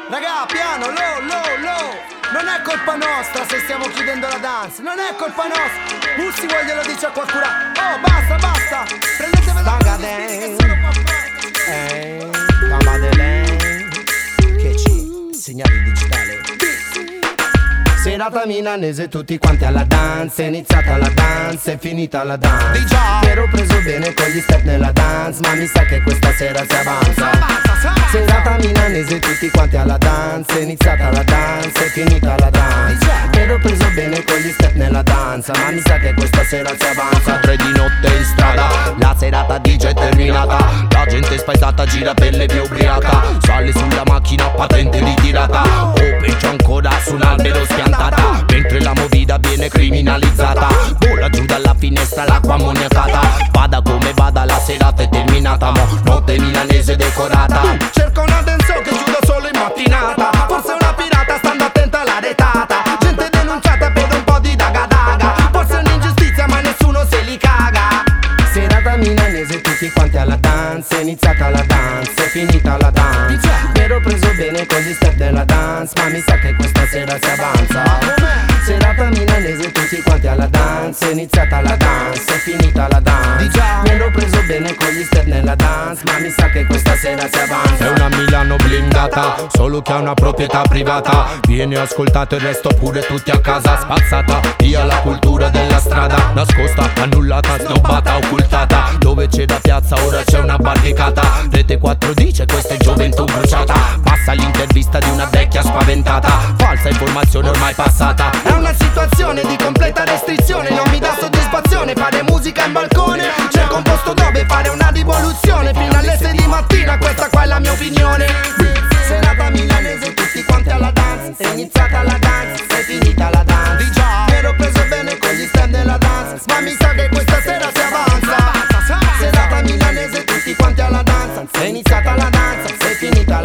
Raga, piano, low. Non è colpa nostra se stiamo chiudendo la dance. Non è colpa nostra. Mussi glielo dice a qualcuno. Oh, basta. Prendetevela Stanga che solo può fare. Gamba de lei. Che ci segnali digitale. Serata milanese, tutti quanti alla dance. È iniziata la dance, è finita la dance. Mi ero preso bene con gli step nella dance, ma mi sa che questa sera si avanza. Serata milanese, tutti quanti alla dance. È iniziata la dance, è finita la dance. Mi ero preso bene con gli step nella danza, ma mi sa che questa sera si avanza. 3 di notte in strada, la serata DJ è terminata. La gente spaesata gira per le vie ubriaca. Sale sulla macchina, patente ritirata. O peggio ancora su un albero spiantato. Mentre la movida viene criminalizzata, vola giù dalla finestra l'acqua ammoniacata. Vada come vada, la serata è terminata, mo notte milanese decorata. Cerco una dancehall che chiudo solo in mattinata. Forse una pirata, stando attenta alla retata. Gente denunciata per un po' di daga. Forse è un'ingiustizia ma nessuno se li caga. Serata milanese, tutti quanti alla dance. È iniziata la dance, è finita la dance. Mi ero preso bene con gli step della dance, ma mi sa che questa sera si avanza. Serata milanese, tutti quanti alla dance. È iniziata la dance, è finita la dance. Mi ero preso bene con gli step nella dance, ma mi sa che questa sera si avanza. È una Milano blindata, solo che ha una proprietà privata. Viene ascoltato il resto pure tutti a casa. Spazzata via la cultura della strada, nascosta, annullata, snobbata, occultata. Dove c'è da piazza ora c'è una barricata. Rete 4 dice questa è gioventù bruciata. Passa l'intervista di una vecchia spaventata. Falsa informazione ormai passata. È una situazione di completa restrizione. Non mi dà soddisfazione fare musica in balcone. Cerco un posto dove fare una rivoluzione. Fino alle 6 di mattina, questa qua è la mia opinione. Serata milanese, tutti quanti alla dance. È iniziata la dance, è finita la dance. Mi ero preso bene con gli stand della dance, ma mi sa che questa sera si avanza. Serata milanese, tutti quanti alla danza. È iniziata la danza, è finita la